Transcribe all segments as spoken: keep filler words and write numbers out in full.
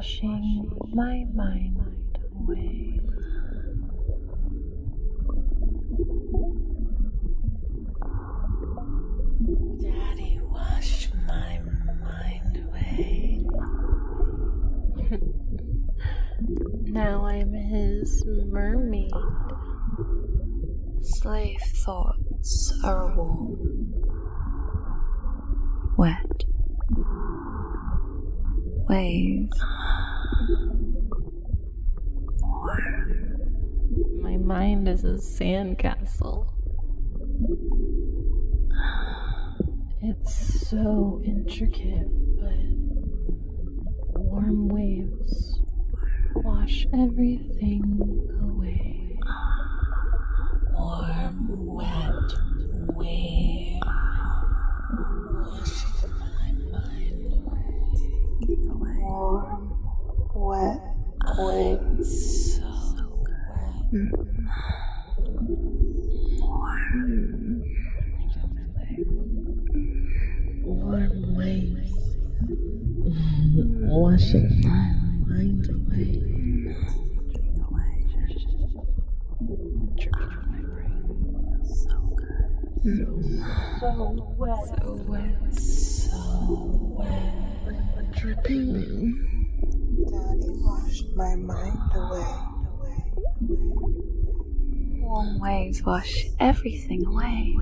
washing my mind away. Daddy, wash my mind away. Now I'm his mermaid. Slave thoughts are warm, wet, wave, warm. My mind is a sandcastle. It's so intricate, but warm waves wash everything away. Warm, wet wave washing my mind away. Warm, wet waves. So good. Mm. Warm. Warm waves washing my mind away. So good. Mm. So wet. So wet. So wet. Dripping. Daddy washed my mind away. away, away. Warm waves wash everything away.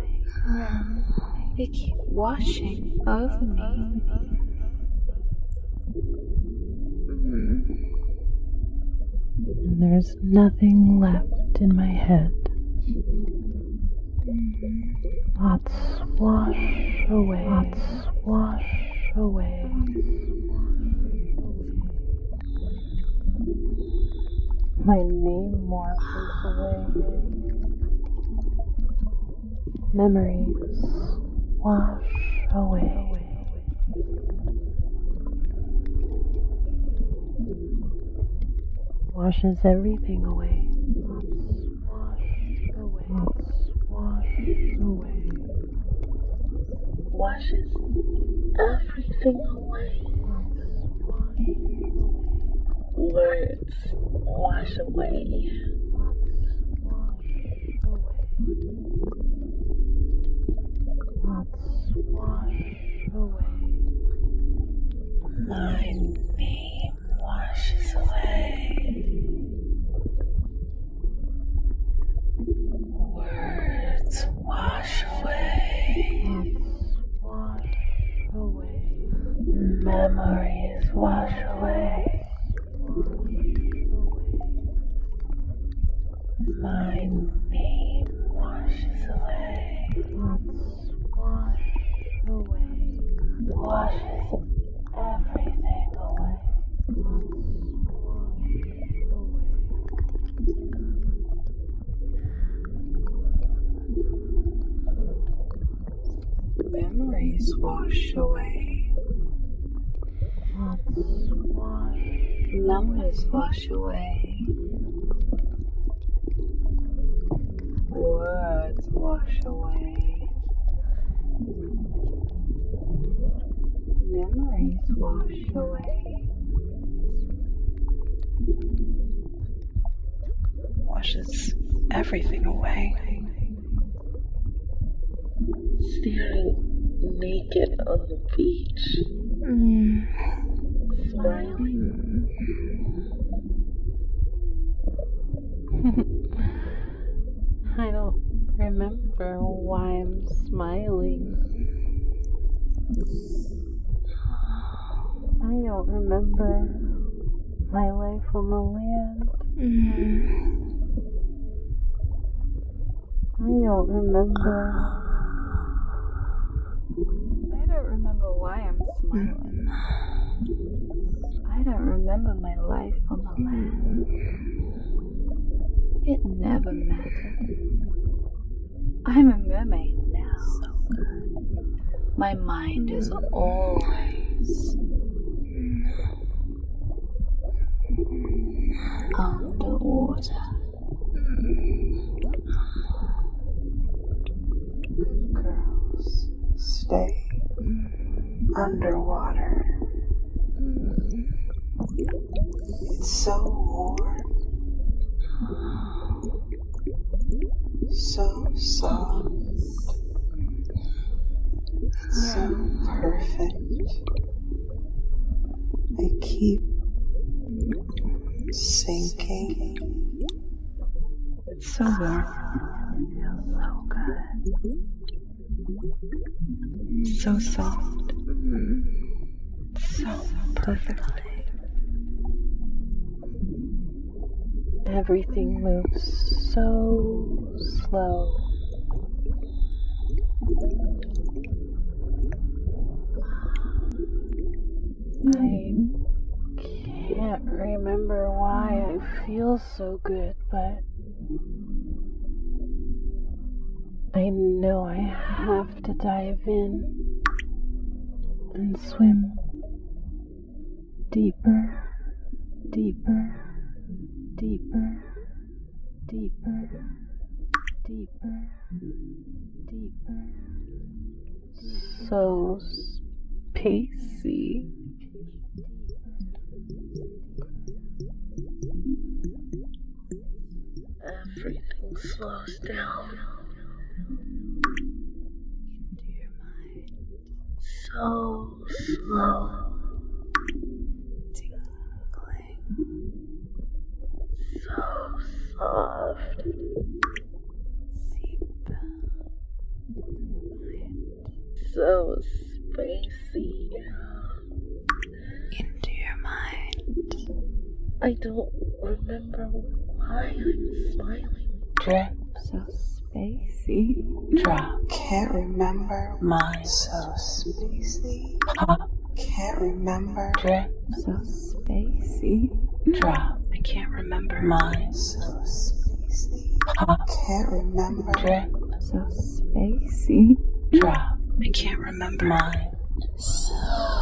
They keep washing over me. And there's nothing left in my head. Thoughts wash away. Thoughts wash away. My name washes away. Memories wash away. Washes everything away. Wash away. Wash away. Washes everything away. Words wash away. Wash away. My name washes away. Words wash away. Wash away. Memories wash away. My name washes away. Wash away. Washes everything away. Memories wash away. Numbers wash away. Words wash away. Memories wash away. Washes everything away. Staring naked on the beach. Mm. Smiling. I don't remember why I'm smiling. I don't remember my life on the land. I don't remember. I don't remember why I'm smiling. I don't remember my life on the land. It never mattered. I'm a mermaid now. So good. My mind is always underwater. Good girls stay underwater. so warm, so soft, so perfect. I keep sinking. It's so warm. Feels so good. So soft. So perfect. Everything moves so slow. I can't remember why I feel so good, but I know I have to dive in and swim deeper, deeper, deeper, deeper, deeper, deeper. So spacey. Everything slows down. Into your mind. So slow. Tingling. So soft. Seep into your mind. So spacey. Into your mind. I don't remember why I'm smiling. Drip, So spacey. drop, Can't remember. mine, So spacey. pop, Can't remember. drip, So spacey. drop, I can't remember. mine, So spacey. pop, Can't remember. drip, So spacey. drop, I can't remember. mine, so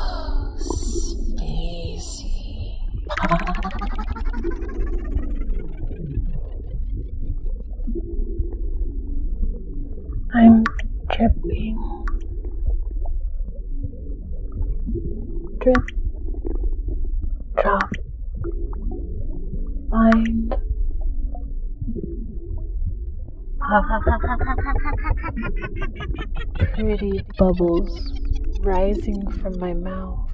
spacey. I'm dripping. Drip, drop, mind. Pretty bubbles rising from my mouth.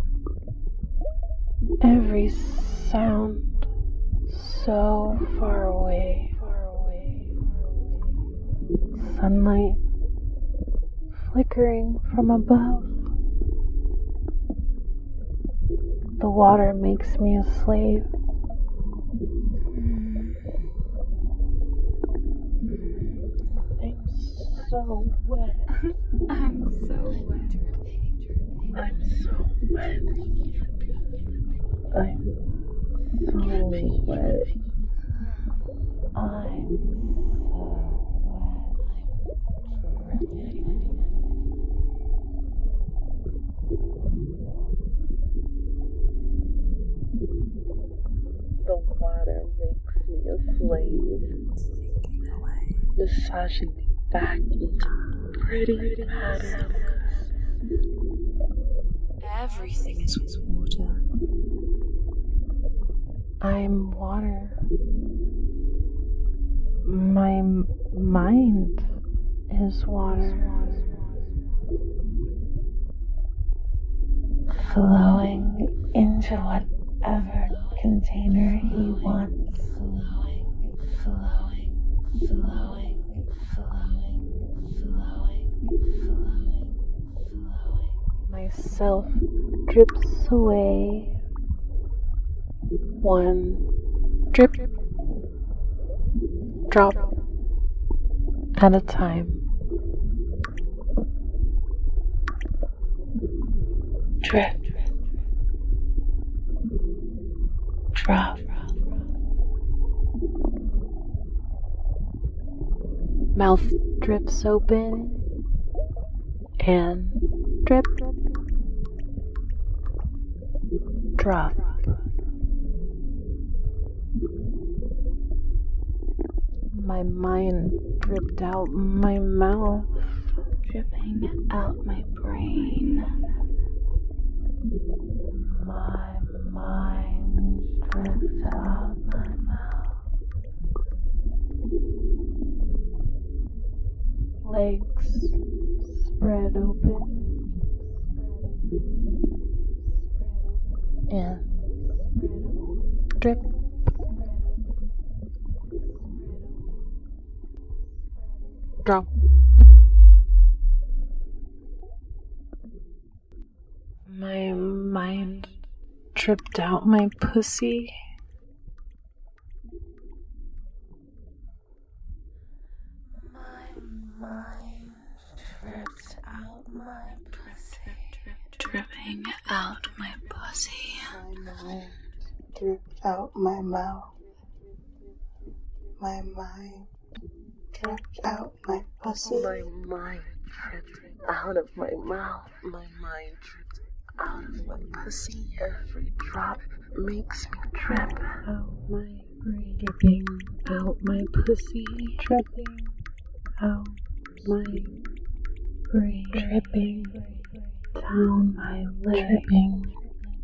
Every sound so far away, far away, far away. Sunlight flickering from above. The water makes me a slave. I'm so wet. I'm so wet. I'm so wet. I'm so wet. I'm so wet. The water makes me a slave, Sinking away. massaging me back into pretty patterns. Everything is with water. I'm water. My m- mind is water. Flowing into whatever container he wants. Flowing, flowing, flowing, flowing, flowing, flowing, flowing. Myself drips away. One drip, drop at a time. Drip, drop. Mouth drifts open and drip, drop. My mind dripped out my mouth. Dripping out my brain. My mind drift out my mouth. Legs spread open. And drip. Drop. My mind tripped out my pussy. My mind tripped out my pussy. Dripping out my pussy. My mind dripped out my mouth. My mind dripped out my pussy. My mind dripped out of my mouth. My mind dripped out of my pussy. Every drop makes me drip Out my brain. Dripping out my pussy. Dripping out my brain. Dripping down my leg. Dripping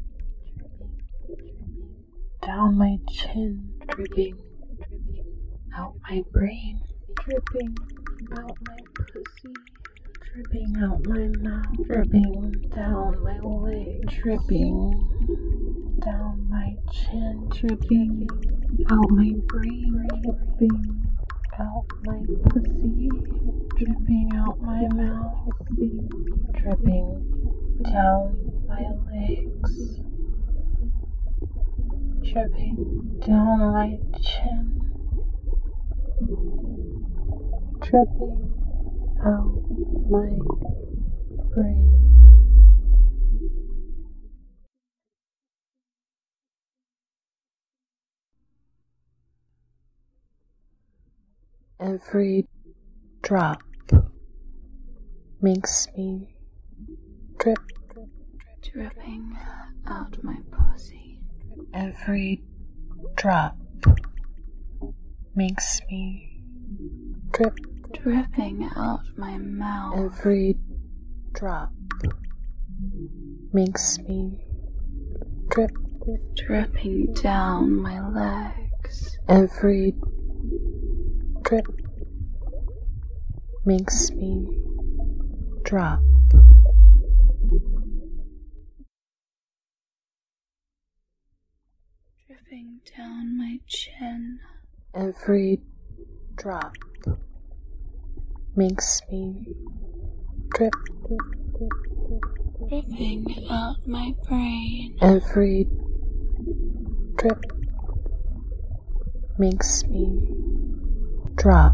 down my chin. Dripping out my brain. Dripping out my pussy. Dripping out my mouth. Dripping down my leg. Dripping down my chin. Dripping out my brain. Dripping out my pussy. Dripping out my mouth. Dripping down my legs. Dripping down my chin. Dripping out my brain. Every drop makes me drip. Dripping out my pussy. Every drop makes me drip. Dripping out my mouth. Every drop makes me drip. Dripping down my legs. Every drip makes me drop. Dripping down my chin. Every drop makes me drip. Dripping out my brain. Every drip makes me drop.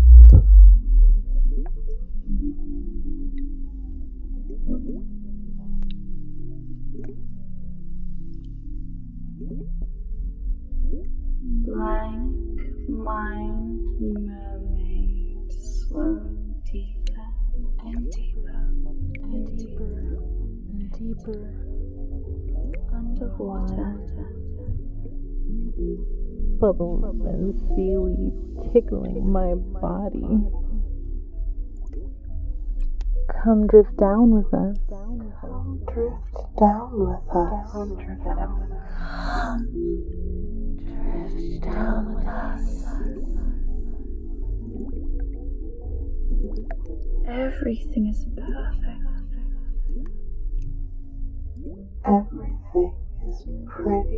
Blank mind mermaids swim deeper and deeper and deeper and deeper underwater. Bubbles and seaweed tickling my body. Come drift down with us. Come drift down with us. Come drift down with us. Drift down with us. Everything is perfect. Everything is pretty.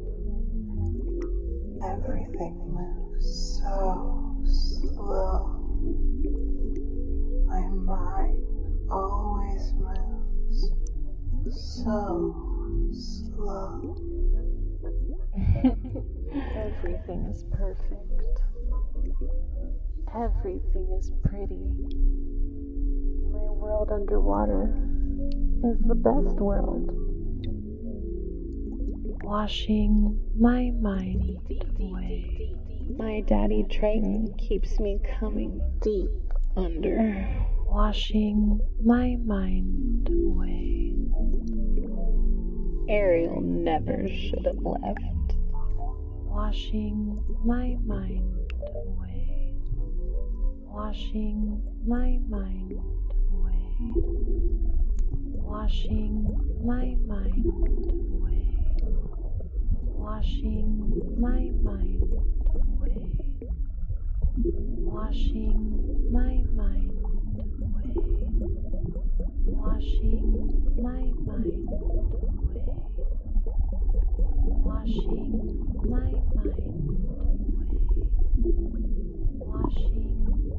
Everything moves so slow. My mind always moves so slow. Everything is perfect. Everything is pretty. My world underwater is the best world. Washing my mind away. My daddy Triton keeps me coming deep under. Washing my mind away. Ariel never should have left. Washing my mind away. Washing my mind away. Washing my mind away. washing my mind away, washing my mind away, washing my mind away, washing my mind away, washing